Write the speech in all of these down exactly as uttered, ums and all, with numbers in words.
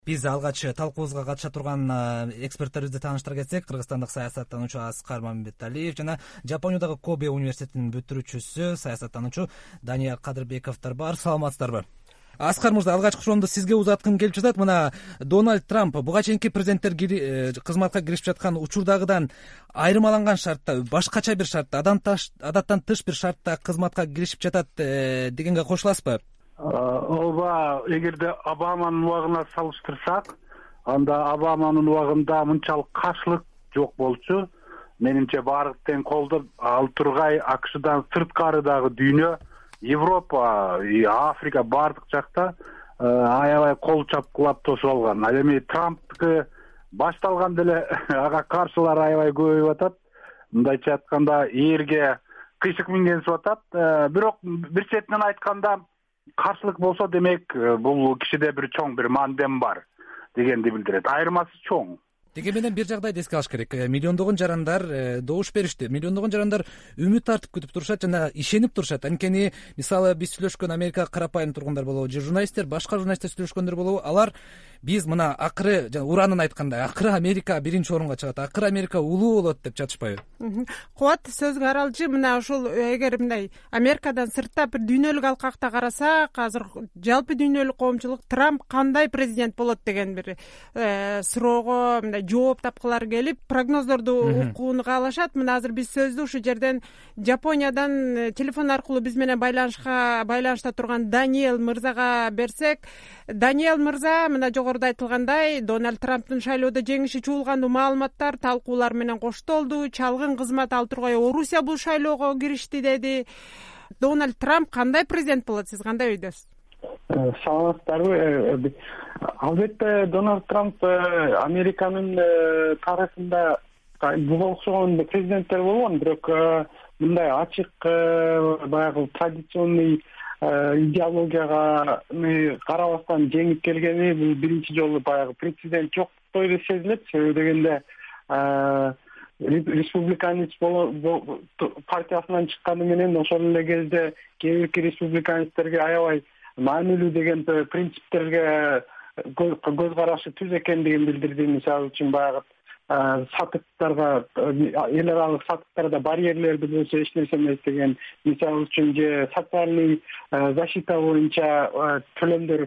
Биз алгач талкуубузга катыша турган эксперттерибизди тааныштыра кетсек, кыргызстандык саясаттануучу Аскар Мамбеталиев жана Жапониядагы Кобе университетинин бүтүрүүчүсү саясаттануучу Даниэл Кадырбековдор бар. Саламатсыздарбы? Аскар мырза, алгачкы суроомду сизге узаткым келип жатат. Мына Дональд Трамп буга чейинки президенттер кызматка киришип жаткан учурдагыдан айырмаланган шартта, башкача бир шартта, адаттан тыш бир шартта кызматка киришип жатат дегенге кошуласызбы? Ооба, эгерде Обаманын убагына салыштырсак, анда Обаманын убагында мынчалык каршылык жок болчу. Менимче баары тең колдоп ал тургай АКШдан сырткары дагы дүйнө, Европа, Африка баардык жакта аябай кол чапкылап тосуп алган. Ал эми Трамптыкы башталганда эле ага каршылар аябай көбөйүп атат. Мындайча айтканда ээрге кыйшык мингенсип атат. Бирок бир четинен айтканда каршылык болсо, демек бул кишиде бир чоң бир мандем бар дегенди билдирет. Айырмасы чоң. Деге менен бир жагдайды эске алыш керек. Миллиондогон жарандар добуш беришти. Миллиондогон жарандар үмүт артып күтүп турушат жана ишенип турушат. Анткени мисалы биз сүйлөшкөн Америка карапайым тургундар болобу, же журналисттер, башка журналисттер сүйлөшкөндөр болобу, алар биз мына акыры жана уранын айткандай акыры Америка биринчи орунга чыгат, акыры Америка улуу болот деп жатышпайбы? Кубат, сөзгө аралчы, мына ушул эгер мындай Америкадан сырттап бир дүйнөлүк алкакта карасак, азыр жалпы дүйнөлүк коомчулук Трамп кандай президент болот деген бир суроого мындай жооп тапкылары келип, прогноздорду укууну каалашат. Мына азыр биз сөздү ушу жерден Жапониядан телефон аркылуу биз менен байланышка байланышта турган Даниэл мырзага берсек, Даниэл мырза, мына жогоруда айтылгандай, Дональд Трамптын шайлоодо жеңиши чуулгандуу маалыматтар талкуулар менен коштолду. Чалгын кызмат ал тургай Орусия бул шайлоого киришти деди. Дональд Трамп кандай президент болот? Сиз кандай ойдосуз? Саламатсыздарбы? Албетте Дональд Трамп Американын тарыхында буга окшогон президенттер болгон, бирок мындай ачык баягы традиционный идеологияга карабастан жеңип келгени бул биринчи жолу баягы прецедент жоктой деп сезилет. Себеби дегенде республиканец партиясынан чыкканы менен ошол эле кезде кээ бирки республиканецтерге аябай маанилүү деген принциптерге көз карашы түз экендигин билдирди. Мисалы үчүн баягы сатыктарга, эл аралык сатыктарда барьерлерди болсо эч нерсе эмес деген, мисалы үчүн же социальный защита боюнча төлөмдөр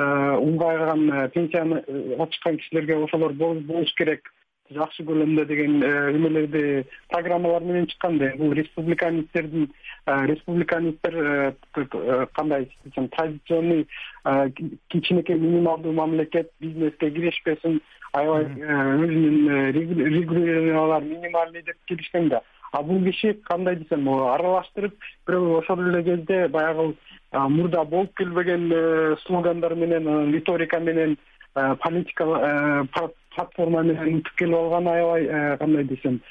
улгайган пенсияны чыккан кишилерге ошолор болуш керек жакшы көлөмдө деген эмелерди программалар менен чыккан. Бул республиканецтердин республиканецтер кандай десем, традиционный кичинекей минималдуу мамлекет, бизнеске киришпесин, аябай өзүнүн регулированиялар минимальный деп келишкен да. А бул киши кандай десем, аралаштырып, бирок ошол эле кезде баягы мурда болуп келбеген слогандар менен, риторика менен, политика платформа менен утуп келип алган аябай кандай десем,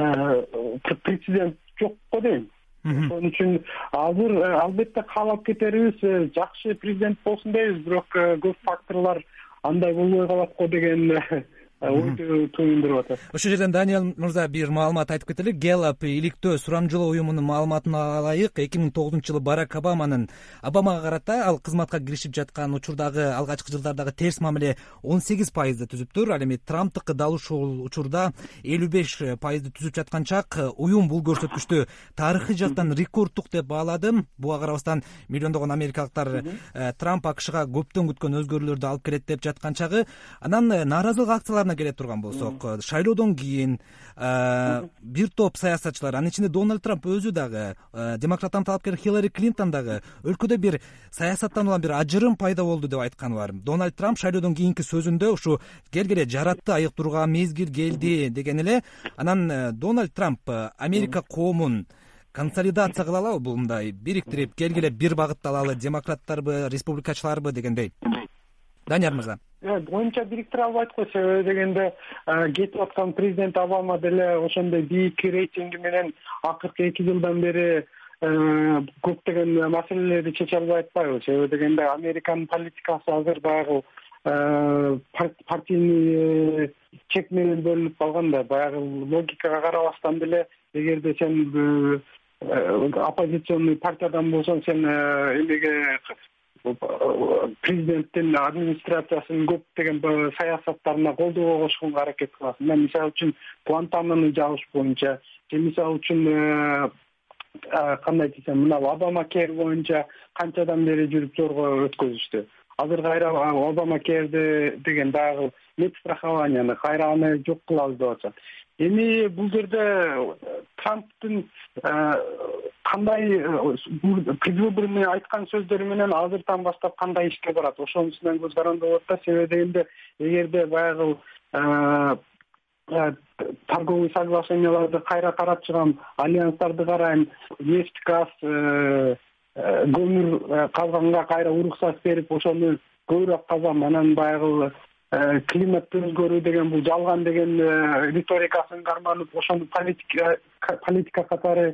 прецедент жок го дейм. Ошон үчүн азыр албетте каалап кетерибиз жакшы президент болсун дейбиз, бирок көп факторлор андай болбой калат го деген ойду туюндуруп атат. Ошол жерден Даниэл мырза бир маалымат айтып кетели. Gallup иликтөө сурамжылоо уюмунун маалыматына ылайык эки миң тогузунчу жылы Барак Обаманын Обамага карата ал кызматка киришип жаткан учурдагы алгачкы жылдардагы терс мамиле он сегиз пайызды түзүптүр. Ал эми Трамптыкы дал ушул учурда элүү беш пайызды түзүп жаткан чак уюм бул көрсөткүчтү тарыхый жактан рекордтук деп баалады. Буга карабастан миллиондогон америкалыктар Трамп АКШга көптөн күткөн өзгөрүүлөрдү алып келет деп жаткан чагы. Анан нааразылык акцияларына келе турган болсок, шайлоодон кийин бир топ саясатчылар, анын ичинде Дональд Трамп өзү дагы, демократтан талапкер Хиллари Клинтон дагы өлкөдө бир саясаттануулан бир ажырым пайда болду деп айтканы бар. Дональд Трамп шайлоодон кийинки сөзүндө ушу келгиле жаратты, айыктырууга мезгил келди деген эле. Анан Дональд Трамп Америка коомун консолидация кылалы, бул мындай бириктирип келгиле бир багытта алалы, демократтарбы, республикачыларбы дегендей. Данияр мырза. Боюнча бириктире албайт го, себеби дегенде кетип аткан президент Обама деле ошондой бийик рейтинги менен акыркы эки жылдан бери көптөгөн маселелерди чече албай атпайбы. Себеби дегенде Американын политикасы азыр баягы партийный чек менен бөлүнүп калган да. Баягы логикага карабастан деле, эгерде сен оппозиционный партиядан болсоң, сен эмеге президенттин администрациясынын көптөгөн саясаттарына колдоого кошконго аракет кыласың. Мен мисалы үчүн Гуантанамо жабыш боюнча же мисалы үчүн кандай десем, мына Обама кер боюнча канчадан бери жүрүп зорго өткөзүштү. Азыр кайра Обама керди деген дагы медстрахованияны кайра аны жок кылабыз деп атышат. Эми бул жерде Трамптын кандай предвыборный айткан сөздөрү менен азыртан баштап кандай ишке барат, ошонусунан көз каранды болот да. Себеби дегенде эгерде баягы торговый соглашенияларды кайра карап чыгам, альянстарды карайм, нефть, газ, көмүр казганга кайра уруксат берип, ошону көбүрөөк казам, анан баягы климатты өзгөрүү деген бул жалган деген риторикасын карманып, ошону политика политика катары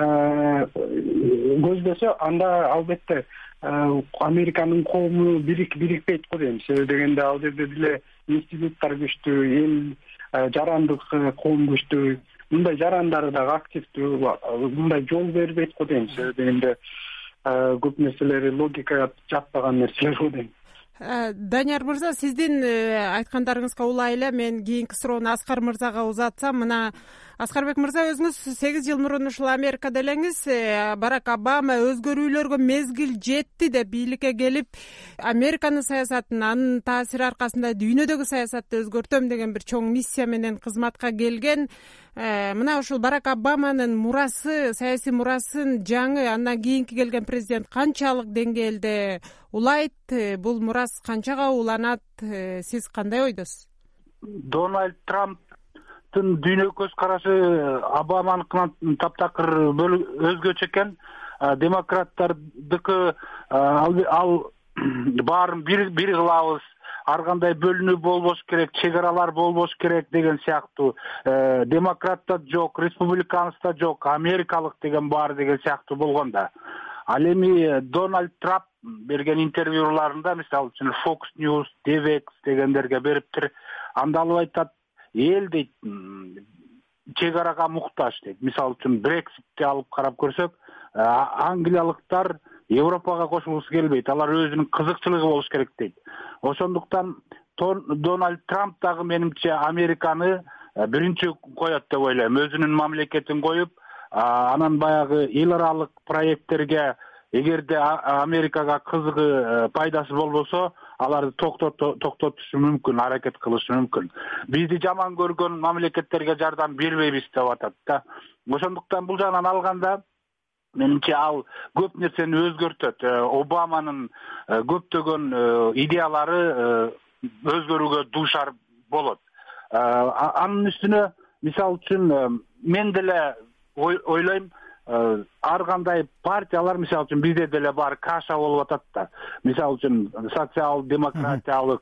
көздөсө, анда албетте Американын коому бирикпейт го дейм. Себеби дегенде ал жерде деле институттар күчтүү, эл жарандык коом күчтүү, мындай жарандары дагы активдүү, мындай жол бербейт го дейм. Себеби дегенде көп нерселери логикага жатпаган нерселер го дейм. Данияр мырза, сиздин айткандарыңызга улай эле мен кийинки суроону Аскар мырзага узатсам, мына Аскарбек мырза, өзүңүз сегиз жыл мурун ушул Америкада элеңиз. Барак Обама өзгөрүүлөргө мезгил жетти деп бийликке келип, Американын саясатын, анын таасири аркасында дүйнөдөгү саясатты өзгөртөм деген бир чоң миссия менен кызматка келген. Мына ушул Барак Обаманын мурасы, саясий мурасын жаңы андан кийинки келген президент канчалык деңгээлде улайт? Бул мурас канчага уланат? Сиз кандай ойдосуз? Дональд Трамптын дүйнө көз карашы Обаманыкынан таптакыр өзгөчө экен. Демократтардыкы ал баарын бир кылабыз, ар кандай бөлүнүү болбош керек, чек аралар болбош керек деген сыяктуу. Демократта жок, республиканцда жок, америкалык деген бар деген сыяктуу болгон да. Ал эми Дональд Трамп берген интервьюларында, мисалы үчүн Fox News, Д В X дегендерге бериптир. Анда алып айтат, эл дейт чек арага муктаж дейт. Мисалы үчүн Брекситти алып карап көрсөк, англиялыктар Европага кошулгусу келбейт. Алар өзүнүн кызыкчылыгы болуш керек дейт. Ошондуктан Дональд Трамп дагы менимче Американы биринчи коет деп ойлойм. Өзүнүн мамлекетин коюп, анан баягы эл аралык проекттерге эгерде Америкага кызыгы, пайдасы болбосо, аларды токтотушу мүмкүн, аракет кылышы мүмкүн. Бизди жаман көргөн мамлекеттерге жардам бербейбиз деп атат да. Ошондуктан бул жагынан алганда менимче ал көп нерсени өзгөртөт. Обаманын көптөгөн идеялары өзгөрүүгө дуушар болот. Анын үстүнө, мисалы үчүн, мен деле ойлойм, ар кандай партиялар, мисалы үчүн бизде деле бар каша болуп атат да. Мисалы үчүн социал демократиялык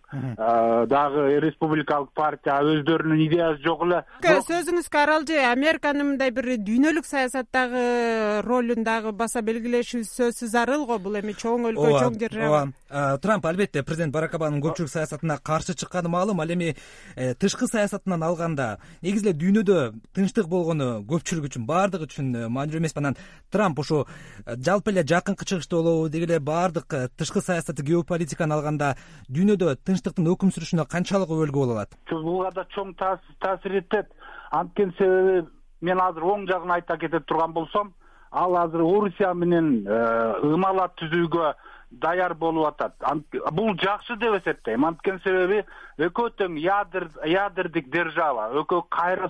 дагы республикалык партия өздөрүнүн идеясы жок эле. Сөзүңүзгө аралжы Американын мындай бир дүйнөлүк саясаттагы ролун дагы баса белгилешибиз сөзсүз зарыл го. Бул эми чоң өлкө, чоң жер. Ооба. Трамп албетте президент Барак Обаманын көпчүлүк саясатына каршы чыкканы маалым. Ал эми тышкы саясатынан алганда негизи эле дүйнөдө тынчтык болгону көпчүлүк үчүн, баардыгы үчүн маанилүү эмес. Анан Трамп ошо жалпы эле жакынкы чыгышта болобу деги эле баардык тышкы саясаты, геополитиканы алганда дүйнөдө тынчтыктын өкүм сүрүшүнө канчалык өбөлгө боло алат? Буга да чоң таасир этет. Анткени себеби мен азыр оң жагын айта кете турган болсом, ал азыр Орусия менен ымала түзүүгө даяр болуп атат. Бул жакшы деп эсептейм. Анткени себеби экөө тең ядердик держава, экөө кайра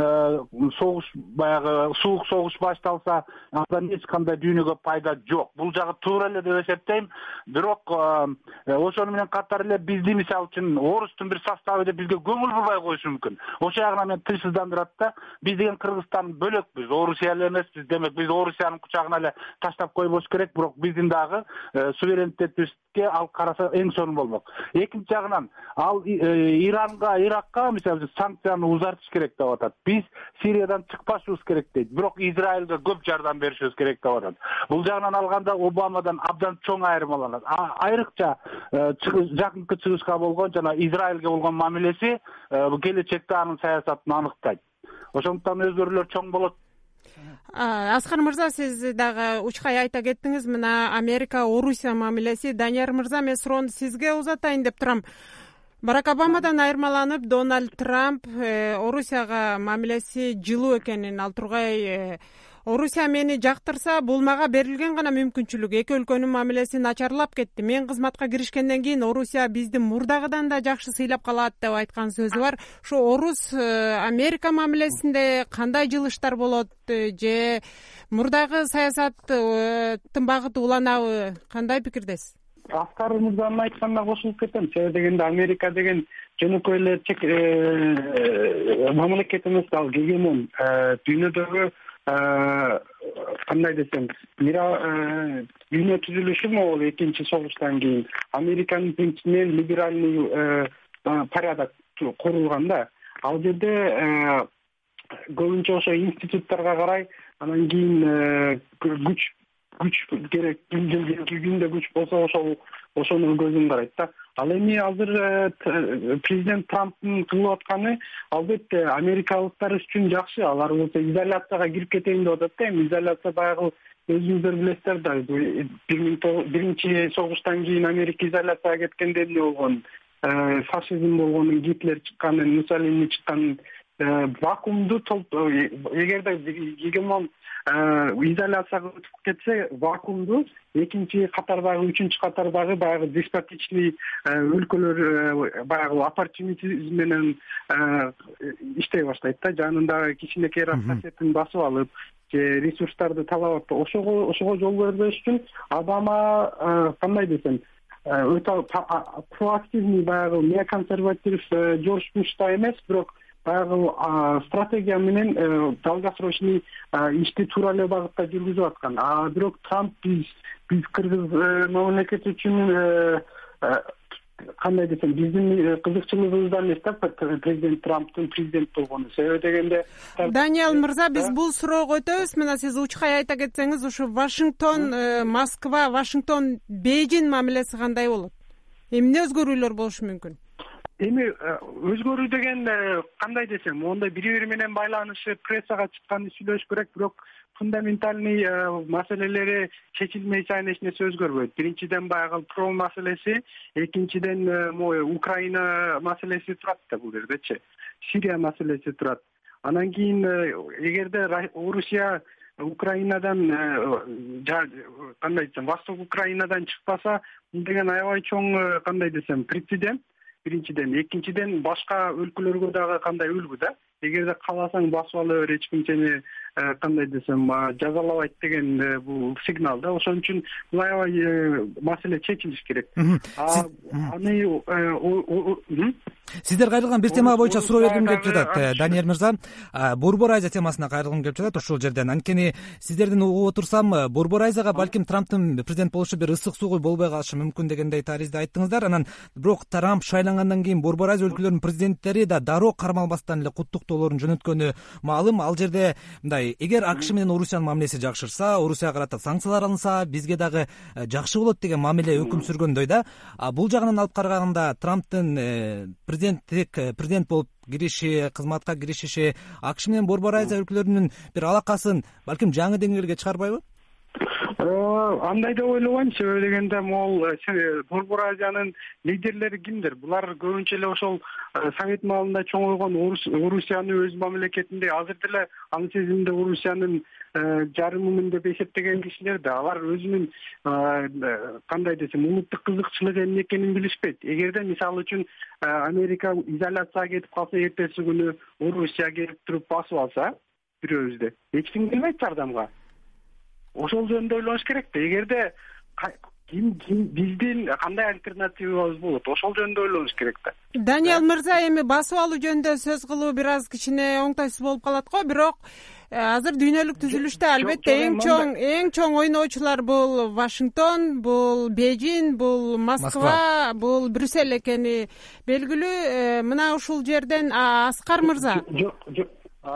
согуш, баягы суук согуш башталса, андан эч кандай дүйнөгө пайда жок. Бул жагы туура эле деп эсептейм. Бирок ошону менен катар эле бизди, мисалы үчүн, орустун бир составы деп бизге көңүл бурбай коюшу мүмкүн. Ошол ягынан мен тынчсыздандырат да. Биз деген Кыргызстан бөлөкпүз, Орусия эле эмеспиз. Демек биз Орусиянын кучагына эле таштап койбош керек, бирок биздин дагы суверенитетибизге ал караса эң сонун болмок. Экинчи жагынан ал Иранга, Иракка, мисалы, санкцияны узартыш керек деп атат. Биз Сириядан чыкпашыбыз керек дейт. Бирок Израилге көп жардам беришибиз керек деп атат. Бул жагынан алганда Обамадан абдан чоң айырмаланат. Айрыкча жакынкы чыгышка болгон жана Израилге болгон мамилеси келечекте анын саясатын аныктайт. Ошондуктан өзгөрүүлөр чоң болот. Аскар мырза, сиз дагы учкай айта кеттиңиз. Мына Америка Орусия мамилеси. Данияр мырза, мен суроону сизге узатайын деп турам. Барак Обамадан айырмаланып, Дональд Трамп Орусияга мамилеси жылуу экенин, ал тургай Орусия мени жактырса, бул мага берилген гана мүмкүнчүлүк. Эки өлкөнүн мамилеси начарлап кетти. Мен кызматка киришкенден кийин Орусия бизди мурдагыдан да жакшы сыйлап калат деп айткан сөзү бар. Ушу Орус Америка мамилесинде кандай жылыштар болот же мурдагы саясаттын багыты уланабы? Кандай пикирдесиз? Аскар мырзанын айтканына кошулуп кетем. Себеби дегенде Америка деген жөнөкөй эле тек мамлекет эмес, ал гегемон. Дүйнөдөгү кандай десем, дүйнө түзүлүшү могул экинчи согуштан кийин Американын принцибинен либеральный порядок курулган да. Ал жерде көбүнчө ошо институттарга карай, анан кийин күч күч керек, күндө күч болсо ошол ошонун көзүн карайт да. Ал эми азыр президент Трамптын кылып атканы албетте америкалыктар үчүн жакшы. Алар болсо изоляцияга кирип кетейин деп атат да. Эми изоляция баягы өзүңүздөр билесиздер да, биринчи согуштан кийин Америка изоляцияга кеткенде эмне болгон, фашизм болгонун, Гитлер чыкканын, Муссолини чыкканын, вакуумду эгерде гегемон изоляцияга өтүп кетсе, вакуумду экинчи катардагы, үчүнчү катардагы баягы деспотичный өлкөлөр баягы оппортунизм менен иштей баштайт да. Жанындагы кичинекей рассасетин басып алып, же ресурстарды талап алып, ошого ошого жол бербеш үчүн Обама кандай десем, өтө проактивный баягы неоконсерватив Джордж Буштай эмес, бирок баягы стратегия менен долгосрочный ишти туура эле багытта жүргүзүп аткан. А бирок Трамп биз биз кыргыз мамлекети үчүн кандай десем, биздин кызыкчылыгыбыздан эмес да президент Трамптын президент болгону. Себеби дегенде Даниэл мырза, биз бул суроого өтөбүз. Мына сиз учкай айта кетсеңиз, ушу Вашингтон, Москва, Вашингтон, Бейжин мамилеси кандай болот? Эмне өзгөрүүлөр болушу мүмкүн? Эми өзгөрүү деген кандай десем, монда бири-бири менен байланышып, прессага чыкканды сүйлөш керек, бирок фундаментальный маселелери чечилмей сайын эч нерсе өзгөрбөйт. Биринчиден баягы про маселеси, экинчиден Украина маселеси турат да бул жердечи. Сирия маселеси турат. Анан кийин эгерде Орусия Украинадан кандай десем, Восток Украинадан чыкпаса, бул деген аябай чоң кандай десем, прецедент. Биринчиден, экинчиден башка өлкөлөргө дагы кандай үлгү да. Эгерде кааласаң басып ала бер, эч ким сени кандай десем жазалабайт деген бул сигнал да. Ошон үчүн бул аябай маселе чечилиш керек. Аны сиздер кайрылган бир тема боюнча суроо бергим келип жатат, Данияр мырза. Борбор Азия темасына кайрылгым келип жатат ушул жерден. Анткени сиздерден угуп отурсам, Борбор Азияга балким Трамптын президент болушу бир ысык сугуй болбой калышы мүмкүн дегендей таризди айттыңыздар. Анан бирок Трамп шайлангандан кийин Борбор Азия өлкөлөрүнүн президенттери да дароо кармалбастан эле куттуктоолорун жөнөткөнү маалым. Ал жерде мындай, эгер АКШ менен Орусиянын мамилеси жакшырса, Орусияга карата санкциялар алынса, бизге дагы жакшы болот деген мамиле өкүм сүргөндөй да. Бул жагынан алып караганда Трамптын президенттик президент болуп кириши, кызматка киришиши АКШ менен Борбор Азия өлкөлөрүнүн бир алакасын балким жаңы деңгээлге чыгарбайбы? Андай деп ойлобойм. Себеби дегенде могул Борбор Азиянын лидерлери кимдер? Булар көбүнчө эле ошол Совет маалында чоңойгон Орусияны өз мамлекетинде, азыр деле аны сезимде Орусиянын жарымымын деп эсептеген кишилер да. Алар өзүнүн кандай десем, улуттук кызыкчылыгы эмне экенин билишпейт. Эгерде мисалы үчүн Америка изоляцияга кетип калса, эртеси күнү Орусия келип туруп басып алса, бирөөбүздү эч ким келбейт жардамга. Ошол жөнүндө ойлонуш керек да. Эгерде ким биздин кандай альтернативабыз болот, ошол жөнүндө ойлонуш керек да. Даниэл мырза, эми басып алуу жөнүндө сөз кылуу бир аз кичине оңтойсуз болуп калат го, бирок азыр дүйнөлүк түзүлүштө албетте эң чоң эң чоң ойноочулар бул Вашингтон, бул Бейжин, бул Москва, бул Брюссель экени белгилүү. Мына ушул жерден Аскар мырза. Жок, жок.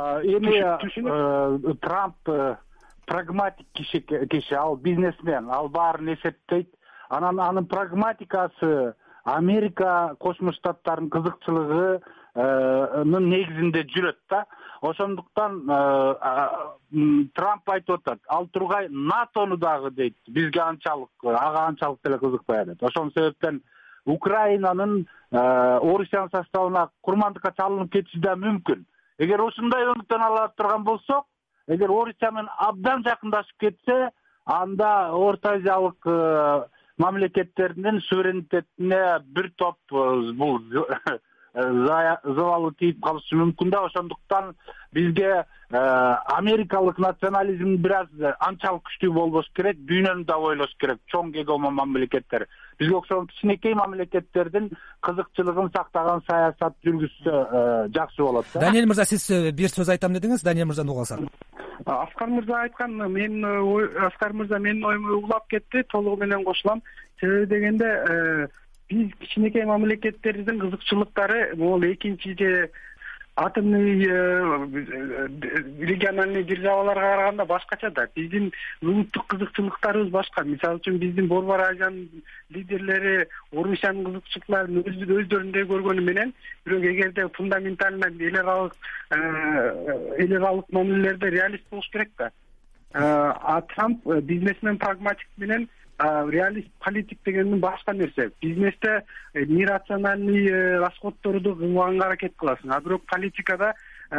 Эми Трамп прагматик киши, ал бизнесмен, ал баарын эсептейт. Анан анын прагматикасы Америка Кошмо Штаттарынын кызыкчылыгынын негизинде жүрөт да. Ошондуктан Трамп айтып атат, ал тургай НАТОну дагы дейт, бизге анчалык, ага анчалык деле кызыкпай дейт. Ошол себептен Украинанын Орусиянын составына курмандыкка чалынып кетиши да мүмкүн. Эгер ушундай өнүктөн ала турган болсок, эгер Орусия менен абдан жакындашып кетсе, анда Орто Азиялык мамлекеттердин суверенитетине бир топ бул завалы тийип калышы мүмкүн да. Ошондуктан бизге америкалык национализм бир аз анчалык күчтүү болбош керек, дүйнөнү да ойлош керек, чоң гегемон мамлекеттер. Бизге окшогон кичинекей мамлекеттердин кызыкчылыгын сактаган саясат жүргүзсө жакшы болот да. Даниэль мырза, сиз бир сөз айтам дедиңиз, Даниэль мырзаны угуп алсак. Аскар мырза айткан, мен Аскар мырза менин оюмду улап кетти, толугу менен кошулам. Себеби дегенде биз кичинекей мамлекеттердин кызыкчылыктары могул экинчи же атомный региональный державаларга караганда башкача да. Биздин улуттук кызыкчылыктарыбыз башка. Мисалы үчүн биздин Борбор Азиянын лидерлери Орусиянын кызыкчылыктарын өздөрүндөй көргөнү менен, бирок эгерде фундаментально эл аралык эл аралык мамилелерде реалист болуш керек да. А Трамп бизнесмен прагматик менен реалист политик дегендин башка нерсе. Бизнесте нерациональный расходторду кылганга аракет кыласың, а бирок политикада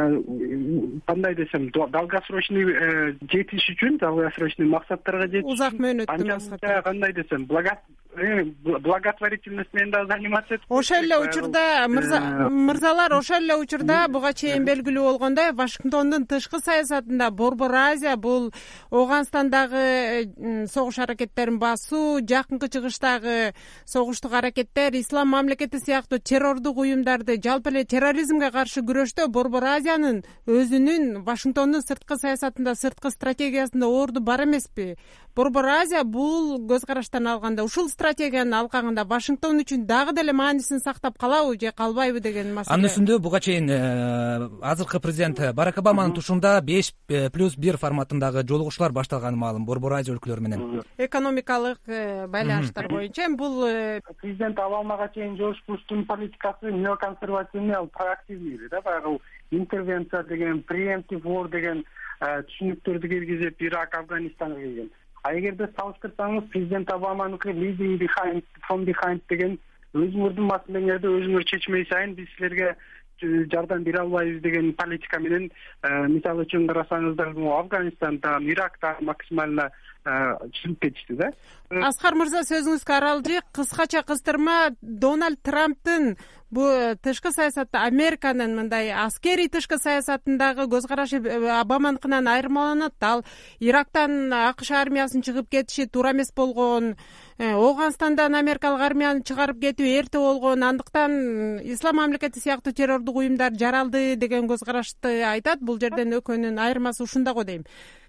кандай десем, долгосрочный жетиш үчүн, долгосрочный максаттарга жетиш узак мөөнөттү кандай десем, благотворительность менен да заниматься этип. Ошол эле учурда мырзалар, ошол эле учурда буга чейин белгилүү болгондой, Вашингтондун тышкы саясатында Борбор Азия бул Ооганстандагы согуш аракеттерин басуу, жакынкы чыгыштагы согуштук аракеттер, ислам мамлекети сыяктуу террордук уюмдарды, жалпы эле терроризмге каршы күрөштө Борбор Азиянын өзүнүн Вашингтондун сырткы саясатында, сырткы стратегиясында орду бар эмеспи? Борбор Азия бул көз караштан алганда ушул стратегиянын алкагында Вашингтон үчүн дагы деле маанисин сактап калабы же калбайбы деген маселе. Анын үстүндө буга чейин азыркы президент Барак Обаманын тушунда беш плюс бир форматындагы жолугушуулар башталганы маалым Борбор Азия өлкөлөрү менен. Экономикалык байланыштар боюнча бул президент Обамага чейин Жорж Буштун политикасы неоконсервативный, ал проактивный да, баягы интервенция деген, preemptive war деген түшүнүктөрдү киргизип Ирак, Афганистанга келген. А эгерде салыштырсаңыз, президент Обаманыкы leading behind from behind деген өзүңөрдүн маселеңерди өзүңөр чечмей сайын биз силерге жардам бере албайбыз деген политика менен, мисалы үчүн карасаңыздар, Афганистанда, Иракта максимально чыгып кетишти да. Аскар мырза, сөзүңүзгө аралжы, кыскача кыстырма, Дональд Трамптын бул тышкы саясатта Американын мындай аскерий тышкы саясатындагы көз карашы Обаманыкынан айырмаланат. Ал Ирактан АКШ армиясынын чыгып кетиши туура эмес болгон, Ооганстандан америкалык армияны чыгарып кетүү эрте болгон, андыктан ислам мамлекети сыяктуу террордук уюмдар жаралды деген көз карашты айтат. Бул жерден экөөнүн айырмасы ушунда го дейм.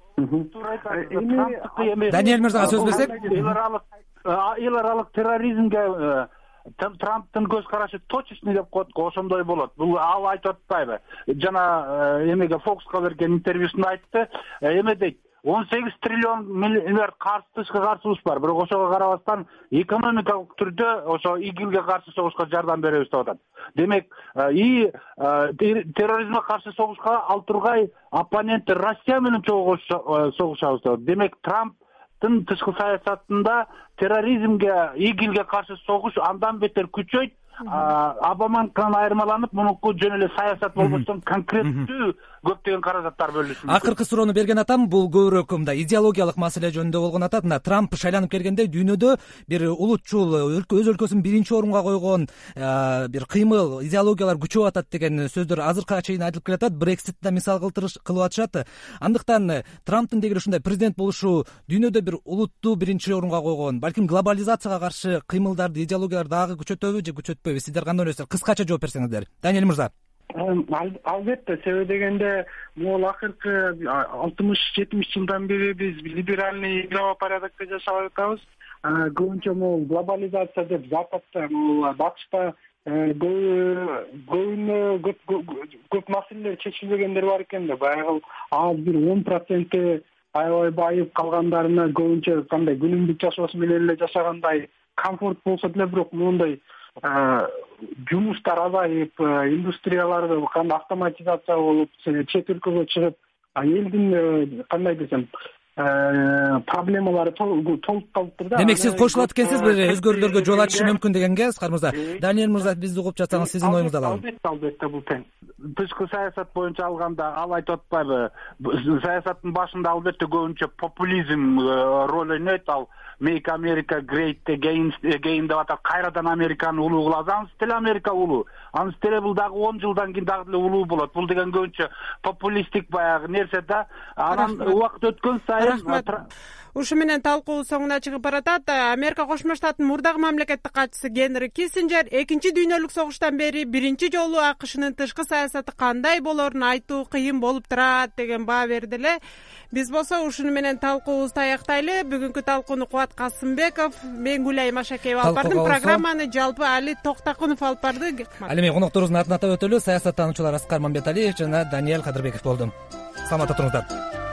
Даниэль мырзага сөз берсек. Эл аралык терроризмге Трамптын көз карашы точечный деп коет го, ошондой болот. Бул ал айтып атпайбы? Жана эмеге Фокска берген интервьюсунда айтты, эме дейт, он сегиз триллион миллиард каршы тышкы каршыбыз бар, бирок ошого карабастан экономикалык түрдө ошо игилге каршы согушка жардам беребиз деп атат. Демек, и терроризмге каршы согушка ал тургай оппоненти Россия менен чогуу согушабыз деп атат. Демек, Трамптын тышкы саясатында терроризмге, игилге каршы согуш андан бетер күчөйт. Обаманыкынан айырмаланып, мунуку жөн эле саясат болбостон конкреттүү көптөгөн каражаттар бөлүнүшү. Акыркы суроону берген атам, бул көбүрөөк мындай идеологиялык маселе жөнүндө болгон атат. Мына Трамп шайланып келгенде дүйнөдө бир улутчул, өз өлкөсүн биринчи орунга койгон бир кыймыл, идеологиялар күчөп атат деген сөздөр азыркыга чейин айтылып келатат. Брекситти да мисал кылып атышат. Андыктан Трамптын дегер ушундай президент болушу дүйнөдө бир улутту биринчи орунга койгон, балким глобализацияга каршы кыймылдарды, идеологияларды дагы күчөтөбү же күчөтпөйбү? Сиздер кандай ойлойсуңар? Кыскача жооп берсеңиздер. Даниэль мырза. Албетте, себеби дегенде могул акыркы алтымыш жетимиш жылдан бери биз либеральный правопорядокто жашап атабыз. Көбүнчө могул глобализация деп Западта, могул Батышта көбүнө көп маселелер чечилбегендер бар экен да. Баягы аз бир он проценти аябай байып калгандарына көбүнчө кандай күнүмдүк жашоосу менен эле жашагандай комфорт болсо деле, бирок моундай жумуштар азайып, индустрияларды кандай автоматизация болуп, чет өлкөгө чыгып, элдин кандай десем проблемалары толуп калыптыр да. Демек сиз кошулат экенсиз, бир өзгөрүүлөргө жол ачышы мүмкүн дегенге, Аскар мырза. Даниэль мырза, бизди угуп жатсаңыз, сиздин оюңузду алалы. Албетте, албетте, бул тең. Тышкы саясат боюнча алганда ал айтып атпайбы, саясаттын башында албетте көбүнчө популизм роль ойнойт. Ал Make America Great Again деп атат. Кайрадан Американы улуу кылабыз. Анын стили Америка улуу. Анын стили бул дагы он жылдан кийин дагы эле улуу болот. Бул деген көбүнчө популисттик баягы нерсе да. Анан убакыт өткөн сайын ушу менен талкуу соңуна чыгып баратат. Америка Кошмо Штаттын мурдагы мамлекеттик катчысы Генри Киссинджер экинчи дүйнөлүк согуштан бери биринчи жолу АКШнын тышкы саясаты кандай болорун айтуу кыйын болуп турат деген баа берди эле. Биз болсо ушуну менен талкуубузду аяктайлы. Бүгүнкү талкууну Кубат Касымбеков, мен Гүлай Машакеева алып бардым. Программаны жалпы Али Токтакунов алып барды. Ал эми конокторубуздун атын атап өтөлү. Саясаттануучулар Аскар Мамбеталиев жана Даниэль Кадырбеков болду. Саламатта туруңуздар.